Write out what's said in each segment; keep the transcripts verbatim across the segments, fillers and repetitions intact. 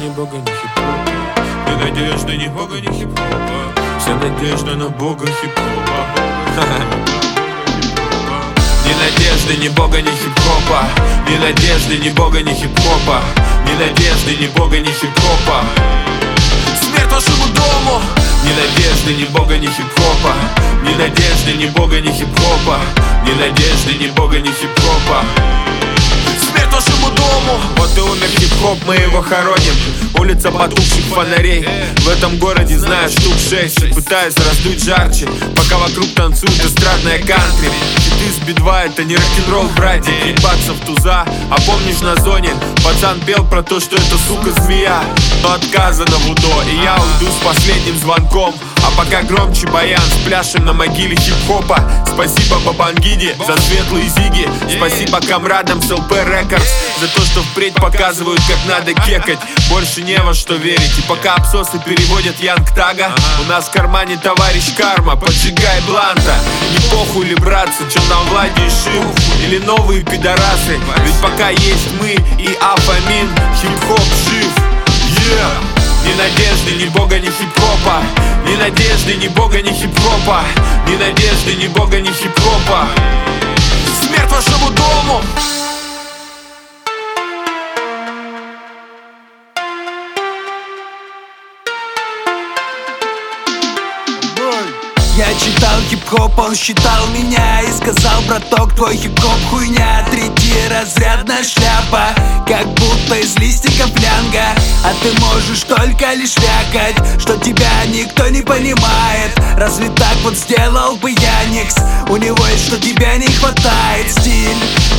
ни бога, ни хип-хопа. Ни надежды, ни бога, ни хип-хопа. Вся надежда на бога хип-хопа. Ни надежды, ни бога, ни хип-хопа. Ни надежды, ни бога, ни хип-хопа. Ни надежды, ни бога, ни хип-хопа. Смерть вашему дому! Ни надежды, ни бога, ни хип-хопа. Ни надежды, ни бога, ни хип-хопа. Ни надежды, ни бога, ни хип-хопа. Смерть вашему дому! Вот и умер хип-хоп, мы его хороним. Улица потухших фонарей. В этом городе знаю штук шесть. Пытаюсь раздуть жарче, пока вокруг танцует эстрадная кантри. Хиты с би два, это не рок-н-ролл, братья. Ебаться в туза, а помнишь на зоне пацан пел про то, что это сука змея. Но отказано в УДО, и я уйду с последним звонком. А пока громче баян, спляшем на могиле хип-хопа. Спасибо Бабангиде за светлые зиги. Спасибо комрадам с эл пи Records за то, что впредь показывают, как надо кекать. Больше не во что верить. И пока абсосы переводят Янг Тага, у нас в кармане товарищ карма. Поджигай бланта. Не похуй ли, братцы, чё там Влади и Шим или новые пидорасы. Ведь пока есть мы и Афамин, хип-хоп жив. Yeah! Ни надежды, ни бога, ни хип-хопа. Ни надежды, ни бога, ни хип-хопа. Ни надежды, ни бога, ни хип-хопа. Смерть вашему дому! Я читал хип-хоп, он считал меня и сказал: браток, твой хип-хоп хуйня, третьеразрядная шляпа, как будто из листиков флянга. А ты можешь только лишь вякать, что тебя никто не понимает. Разве так вот сделал бы Яникс? У него есть, что тебя не хватает. Стиль,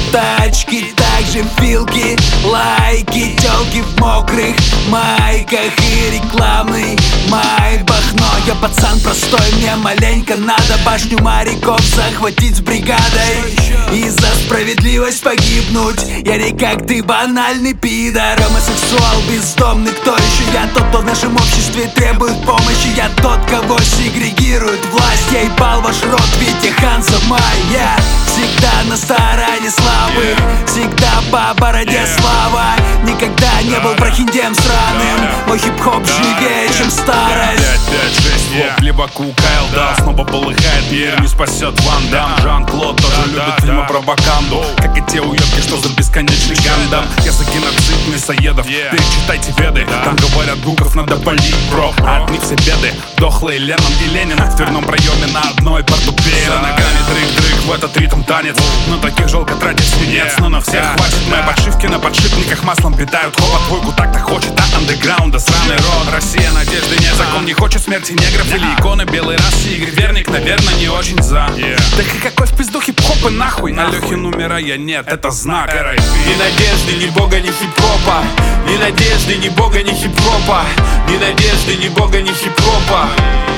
тачки, также филки, лайки, тёлки в мокрых майках и рекламный майбах. Но я пацан простой, мне маленько надо башню моряков захватить с бригадой и за справедливость погибнуть. Я не как ты, банальный пидор, гомосексуал бездомный. Кто еще? Я тот, кто в нашем обществе требует помощи. Я тот, кого сегрегирует власть. Я ебал ваш рот, ведь я хан Самай. Я всегда на стороне слабых, всегда по бороде слава. Никогда не был прохиндеем сраным. Мой хип-хоп живее, чем старость. пять пять шесть вопли Баку, Кайл Даун снова полыхает, мир не спасет Ван Дам. Жан-Клод тоже любит фильмы про Баканду, как и те уебки, что за бесконечный гандам. Я за геноцид мясоедов, перечитайте веды. Там говорят, гуков надо полить, бро, а от них все беды. Дохлые Леннон и Ленин в дверном проеме на одной портупее. За ногами дрык-дрык, в этот ритм танец. Но таких жалко тратить свинец, но на всех хватит. Мои подшивки на подшипниках маслом питают. Хопа твойку так-то хочет, а андеграунда сраный рот. Россия надежды нет, закон не хочет смерти негров или иконы белой расы. Игорь Верник, наверное, не очень за. Так и какой в пизду хип-хоп и нахуй. На Лехе номера я нет, это знак. Ни надежды, ни бога, ни хип-хопа. Ни надежды, ни бога, ни хип-хопа. Ни надежды, ни бога, ни хип-хопа.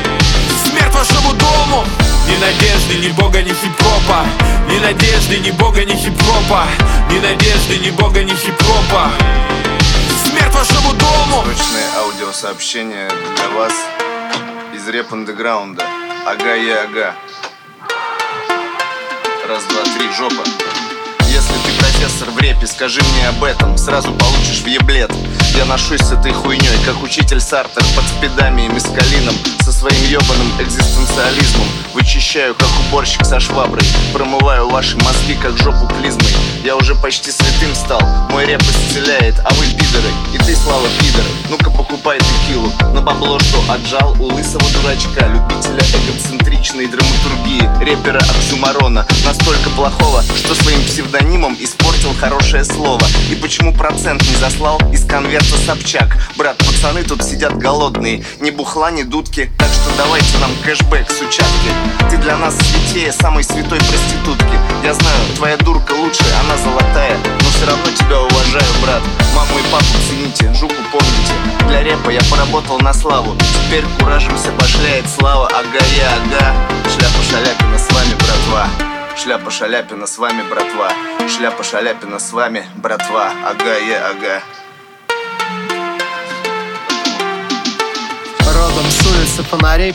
Смерть вашему дому! Ни надежды, ни бога, ни хип-хопа. Ни надежды, ни бога, ни хип-хопа. Ни надежды, ни бога, ни хип-хопа. Смерть вашему дому! Срочное аудиосообщение для вас из рэп-андеграунда. Ага, я ага. Раз, два, три, жопа. Если ты профессор в репе, скажи мне об этом, сразу получишь въеблет. Я ношусь с этой хуйней, как учитель Сартер под спидами и мескалином. Со своим ебаным экзистенциализмом вычищаю, как уборщик со шваброй. Промываю ваши мозги, как жопу клизмой. Я уже почти святым стал, мой рэп исцеляет, а вы пидоры. И ты, Слава, пидор, ну-ка покупай текилу. На бабло, что отжал у лысого дурачка, любителя эгоцентричной драматургии, рэпера оксюмарона, настолько плохого, что своим псевдонимом испортил хорошее слово. И почему процент не заслал из конверта Собчак? Брат, пацаны тут сидят голодные, ни бухла, ни дудки, так что давайте нам кэшбэк с участки. Ты для нас святее самой святой проститутки. Я знаю, твоя дурка лучше, она золотая, но все равно тебя уважаю, брат. Маму и папу цените, жуку помните. Для рэпа я поработал на славу, теперь куражимся, башляет слава. Ага, я ага. Шляпа Шаляпина с вами, братва. Шляпа Шаляпина с вами, братва. Шляпа Шаляпина с вами, братва. Ага, я ага. Родом с улицы фонарей потух.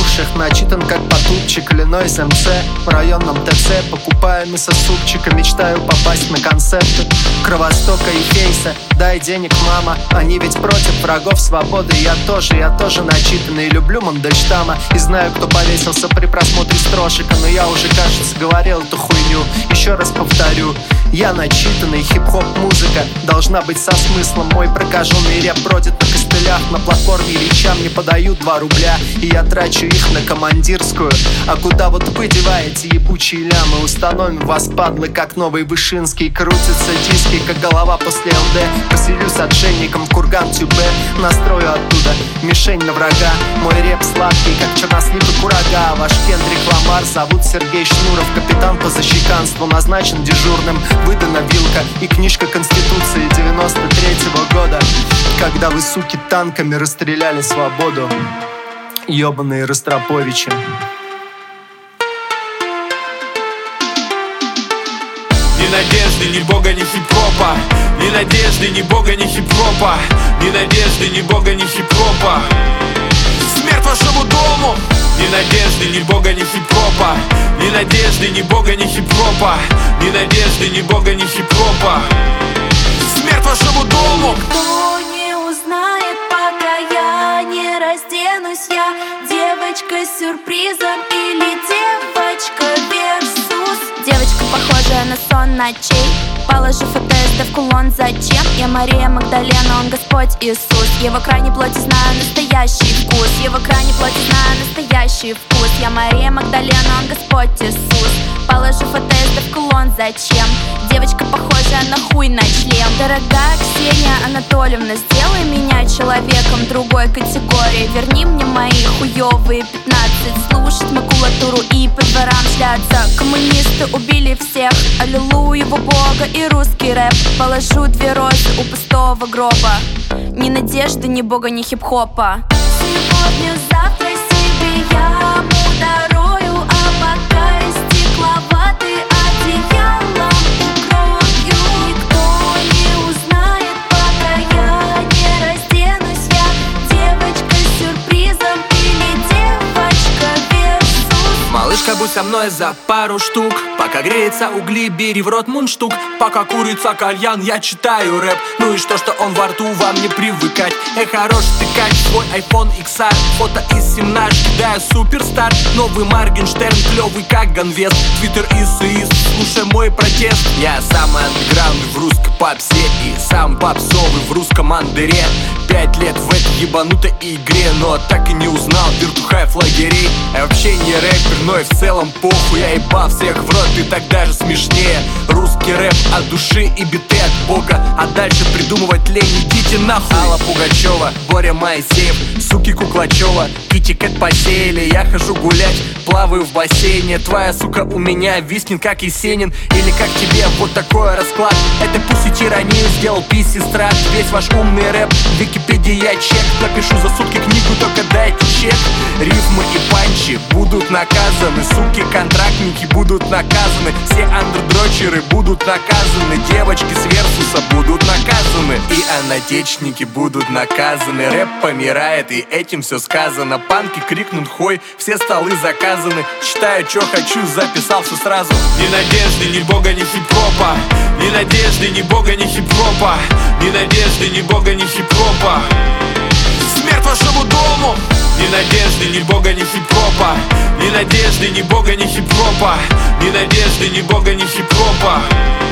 бывших начитан как потупчик. Иллинойс МЦ в районном ТЦ. Покупаю мясо-супчика, мечтаю попасть на концерты Кровостока и Фейса. Дай денег, мама, они ведь против врагов свободы. Я тоже, я тоже начитанный, люблю Мандельштама. И знаю, кто повесился при просмотре строчек. Но я уже, кажется, говорил эту хуйню. Еще раз повторю, я начитанный. Хип-хоп музыка должна быть со смыслом. Мой прокаженный рэп бродит на костылях. На платформе речам не подают два рубля, и я трачу их на командирскую. А куда вот вы деваете ебучие лямы? Установим вас, падлы, как новый Вышинский. Крутятся диски, как голова после ЛД. Поселюсь отшельником в курган тюбе. Настрою оттуда мишень на врага. Мой рэп сладкий, как чернослив и курага. Ваш Кендрик Ламар, зовут Сергей Шнуров. Капитан по защеканству, назначен дежурным. Выдана вилка и книжка Конституции девяносто третьего года, когда вы, суки, танками расстреляли свободу. Ёбаные Ростроповичи. Ни надежды, ни бога, ни хип-хопа. Ни надежды, ни бога, ни хип-хопа. Ни надежды, ни бога, ни хип-хопа. Смерть вашему дому. Ни надежды, ни бога, ни хип-хопа. Ни надежды, ни бога, ни хип-хопа. Ни надежды, ни бога, ни хип-хопа. Смерть вашему дому. Никто не узнает, пока я не разденусь. Я девочка с сюрпризом или девочка версус. Девочка, похожая на сон ночей. Положив АТС в кулон, зачем? Я Мария Магдалена, он Господь Иисус. Его крайней плоти знаю настоящий вкус. Его крайней плоти знаю настоящий вкус. Я Мария Магдалена, он Господь Иисус. Положив АТС в кулон, зачем? Девочка, похожая на хуй на член. Дорогая Ксения Анатольевна, сделай меня человеком другой категории. Верни мне мои хуёвые пятнадцать. Слушать макулатуру и по дворам шляться. Коммунисты убили всех, аллилуйя во Бога и русский рэп. Положу две розы у пустого гроба. Ни надежды, ни бога, ни хип-хопа. Сегодня, завтра себе яму дарую, а пока из стекловаты одеялом укрою. Никто не узнает, пока я не разденусь. Я девочка с сюрпризом или девочка версус. Малышка, будь со мной за пару штук. Пока греется угли, бери в рот мундштук. Пока курица кальян, я читаю рэп. Ну и что, что он во рту, вам не привыкать. Эй, хорош тыкать свой айфон икс ар. Фото из семнашки, да я суперстар. Новый Моргенштерн, клёвый как ганвест. Твиттер и СИИС, слушай мой протест. Я самый андеграунд в русской попсе и сам попсовый в русском андере. Пять лет в этой ебанутой игре, но так и не узнал вертухаев лагерей. Я вообще не рэпер, но и в целом похуй. Я ебал всех в рот, и так даже смешнее. Русский рэп от души и биты от бога. А дальше придумывать лень, идите нахуй. Алла Пугачева, Боря Моисеев, суки Куклачева, китикет посеяли. Я хожу гулять, плаваю в бассейне. Твоя сука у меня виснет как Есенин. Или как тебе вот такой расклад? Это пусть тиранию сделал писи-страт. Весь ваш умный рэп, Википедия чек. Напишу за сутки книгу, только дайте чек. Рифмы и панчи будут наказаны. Суки, контрактники будут наказаны. Все андердрочеры будут наказаны. Девочки с версуса будут наказаны. И анатечники будут наказаны. Рэп помирает, и этим все сказано. Панки крикнут хой, все столы заказаны. Читаю, чё хочу, записал все сразу. Ни надежды, ни бога, ни хип-хопа. Ни надежды, ни бога, ни хип-хопа. Ни надежды, ни бога, ни хип-хопа. Смерть вашему дому. Ни надежды, ни бога, ни хип-хопа. Ни надежды, ни бога, ни хип-хопа. Ни надежды, ни бога, ни хип-хопа.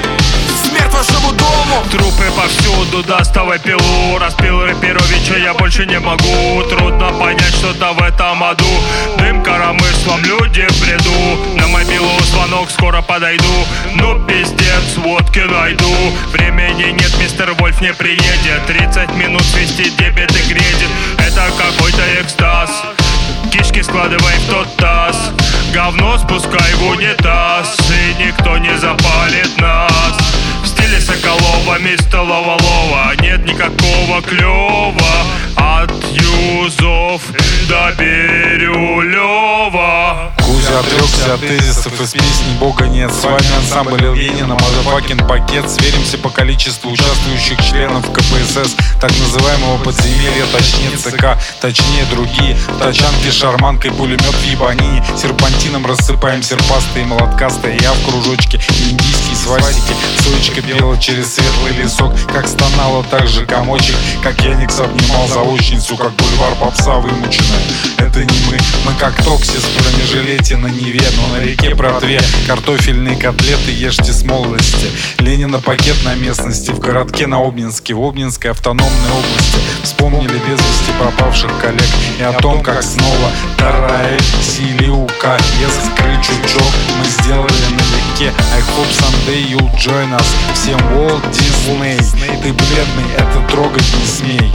Смерть вашему дому. Трупы повсюду, доставай пилу. Распил Рэперовича, я больше не могу. Трудно понять что-то в этом аду. Дым коромыслом, люди в бреду. На мобилу звонок, скоро подойду. Ну пиздец, водки найду. Времени нет, мистер Вольф не приедет. Тридцать минут свести дебет и кредит. Это какой-то экстаз. Кишки складывай в тот таз. Говно спускай в унитаз. И никто не запалит нас. В стиле Соколова, мистер Лова-Лова. Нет никакого клёва. От юзов до Бирюлёва. Кузя отрекся от тезисов, из песни Бога нет. С вами ансамбль Ленина, мазафакин пакет. Сверимся по количеству участвующих членов ка пэ эс эс так называемого подземелья, точнее ЦК, точнее другие. Тачанки шарманкой, пулемет в ебанине. Серпантином рассыпаем серпастые, молоткастые. Я в кружочке, индийские свастики. Соечка пела через светлый лесок, как стонала, так же комочек, как Яникс обнимал заочницу, как бульвар попса вымученная. Это не мы, мы как Токсис в бронежилете на Неве, но на реке Протве. Картофельные котлеты ешьте с молодости. Ленина пакет на местности, в городке на Обнинске, в Обнинской автономной области. Вспомнили без вести пропавших коллег и о том, как снова Тараэль, Силиука, Ес, Крычучок мы сделали налегке. I hope someday you'll join us. Всем Walt Disney, ты бледный, это трогать не смей.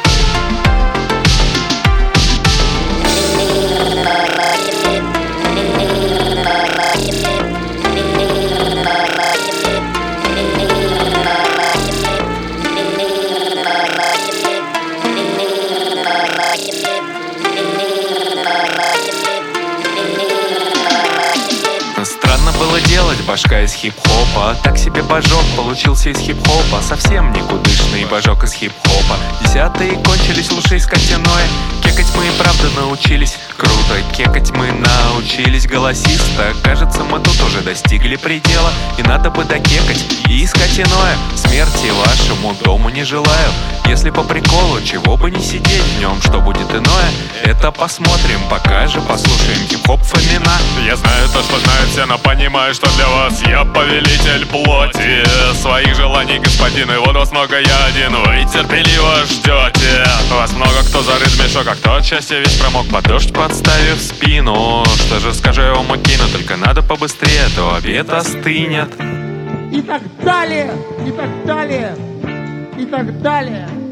Странно было делать, башка из хип-хопа. Так себе божок получился из хип-хопа. Совсем никудышный божок из хип-хопа. Десятые кончились, лучше искать иное. Кекать мы и правда научились. Круто, кекать мы научились. Голосиста, кажется, мы тут уже достигли предела. И надо бы докекать и искать иное. Смерти вашему дому не желаю. Если по приколу, чего бы не сидеть в нем. Что будет иное, это посмотрим. Пока же послушаем хип-хоп Фомина. Я знаю то, что знают все, но понимаю, что для вас я повелитель плоти. Своих желаний, господин, и вот вас много, я один. Вы терпеливо ждете. Вас много, кто зарыт в мешок, а кто отчасти весь промок под дождь, подставив спину. Что же скажу я вам, окину, только надо побыстрее, а то обед остынет. И так далее, и так далее, и так далее.